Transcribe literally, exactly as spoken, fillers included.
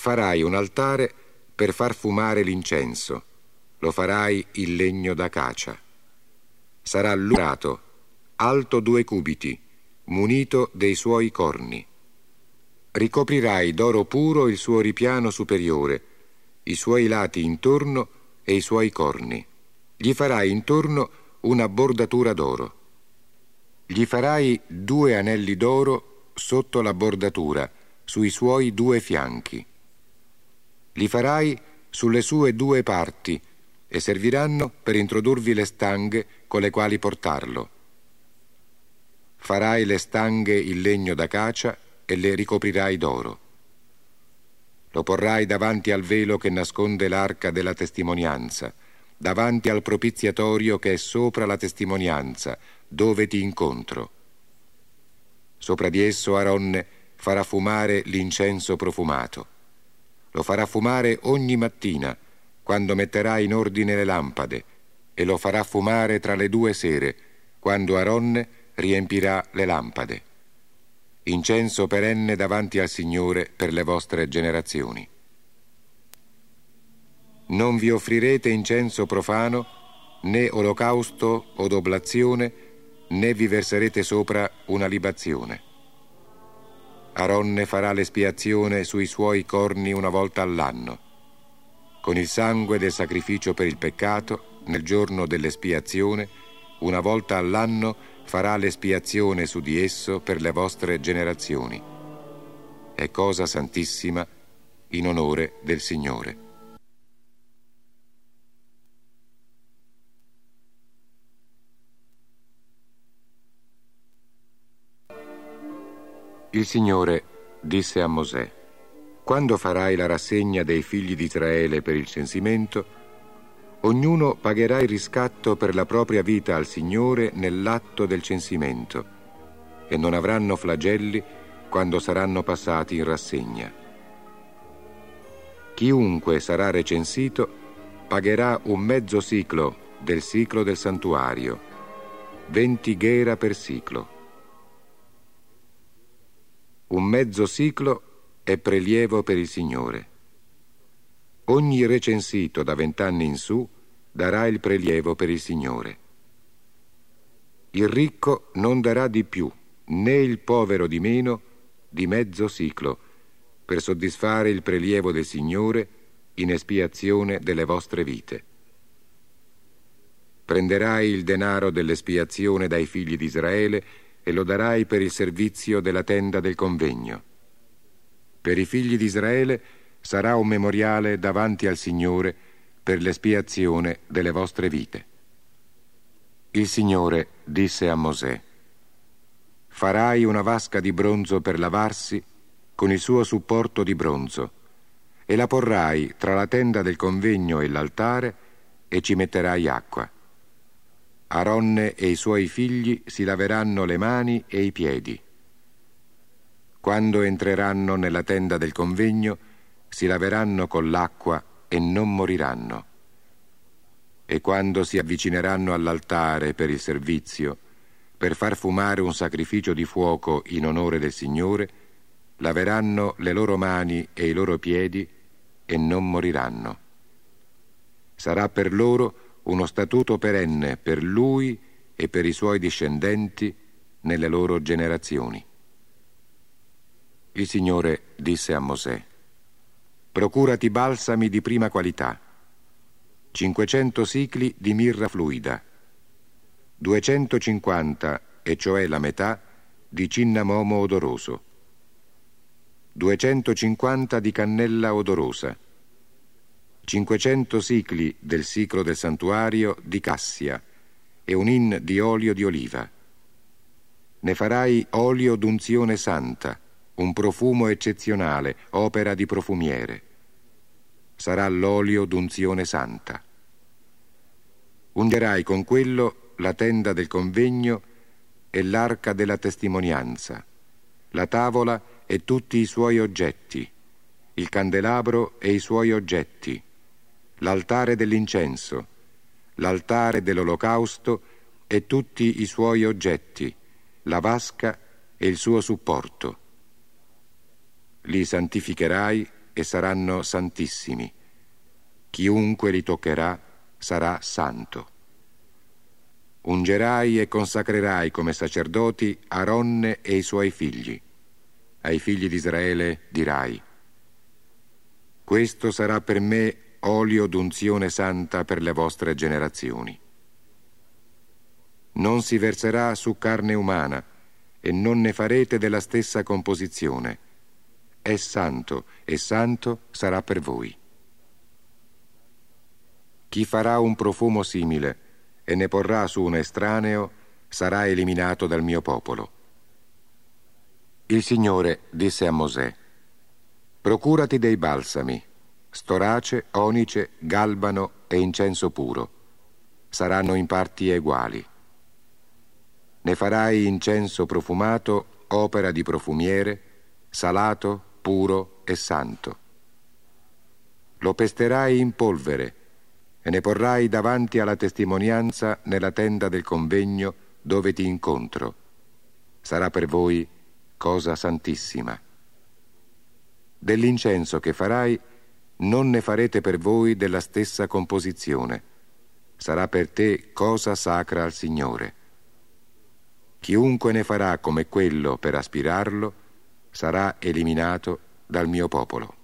farai un altare per far fumare l'incenso, lo farai in legno d'acacia. Sarà lurato, alto due cubiti, munito dei suoi corni. Ricoprirai d'oro puro il suo ripiano superiore, i suoi lati intorno e i suoi corni. Gli farai intorno una bordatura d'oro. Gli farai due anelli d'oro sotto la bordatura, sui suoi due fianchi. Li farai sulle sue due parti e serviranno per introdurvi le stanghe con le quali portarlo. Farai le stanghe in legno d'acacia e le ricoprirai d'oro. Lo porrai davanti al velo che nasconde l'arca della testimonianza, davanti al propiziatorio che è sopra la testimonianza, dove ti incontro. Sopra di esso Aronne farà fumare l'incenso profumato. Lo farà fumare ogni mattina, quando metterà in ordine le lampade, e lo farà fumare tra le due sere, quando Aronne riempirà le lampade. Incenso perenne davanti al Signore per le vostre generazioni. Non vi offrirete incenso profano, né olocausto od oblazione, né vi verserete sopra una libazione. Aronne farà l'espiazione sui suoi corni una volta all'anno. Con il sangue del sacrificio per il peccato, nel giorno dell'espiazione, una volta all'anno farà l'espiazione su di esso per le vostre generazioni. È cosa santissima in onore del Signore. Il Signore disse a Mosè: quando farai la rassegna dei figli di Israele per il censimento, ognuno pagherà il riscatto per la propria vita al Signore nell'atto del censimento, e non avranno flagelli quando saranno passati in rassegna. Chiunque sarà recensito pagherà un mezzo siclo del siclo del santuario, venti ghera per siclo. Un mezzo siclo è prelievo per il Signore. Ogni recensito da vent'anni in su darà il prelievo per il Signore. Il ricco non darà di più, né il povero di meno, di mezzo siclo, per soddisfare il prelievo del Signore in espiazione delle vostre vite. Prenderai il denaro dell'espiazione dai figli di Israele e lo darai per il servizio della tenda del convegno. Per i figli di Israele sarà un memoriale davanti al Signore per l'espiazione delle vostre vite. Il Signore disse a Mosè: farai una vasca di bronzo per lavarsi con il suo supporto di bronzo e la porrai tra la tenda del convegno e l'altare e ci metterai acqua. Aronne e i suoi figli si laveranno le mani e i piedi. Quando entreranno nella tenda del convegno, si laveranno con l'acqua e non moriranno. E quando si avvicineranno all'altare per il servizio, per far fumare un sacrificio di fuoco in onore del Signore, laveranno le loro mani e i loro piedi e non moriranno. Sarà per loro uno statuto perenne per lui e per i suoi discendenti nelle loro generazioni. Il Signore disse a Mosè: procurati balsami di prima qualità, cinquecento sicli di mirra fluida, duecentocinquanta, e cioè la metà, di cinnamomo odoroso, duecentocinquanta di cannella odorosa, cinquecento sicli del siclo del santuario di cassia e un in di olio di oliva. Ne farai olio d'unzione santa, un profumo eccezionale, opera di profumiere. Sarà l'olio d'unzione santa. Ungerai con quello la tenda del convegno e l'arca della testimonianza, la tavola e tutti i suoi oggetti, il candelabro e i suoi oggetti, l'altare dell'incenso, l'altare dell'olocausto e tutti i suoi oggetti, la vasca e il suo supporto. Li santificherai e saranno santissimi. Chiunque li toccherà sarà santo. Ungerai e consacrerai come sacerdoti Aronne e i suoi figli. Ai figli di Israele dirai: questo sarà per me olio d'unzione santa per le vostre generazioni. Non si verserà su carne umana e non ne farete della stessa composizione. È santo e santo sarà per voi. Chi farà un profumo simile e ne porrà su un estraneo sarà eliminato dal mio popolo. Il Signore disse a Mosè: procurati dei balsami, storace, onice, galbano e incenso puro. Saranno in parti eguali. Ne farai incenso profumato, opera di profumiere, salato, puro e santo. Lo pesterai in polvere e ne porrai davanti alla testimonianza nella tenda del convegno dove ti incontro. Sarà per voi cosa santissima. Dell'incenso che farai non ne farete per voi della stessa composizione. Sarà per te cosa sacra al Signore. Chiunque ne farà come quello per aspirarlo sarà eliminato dal mio popolo.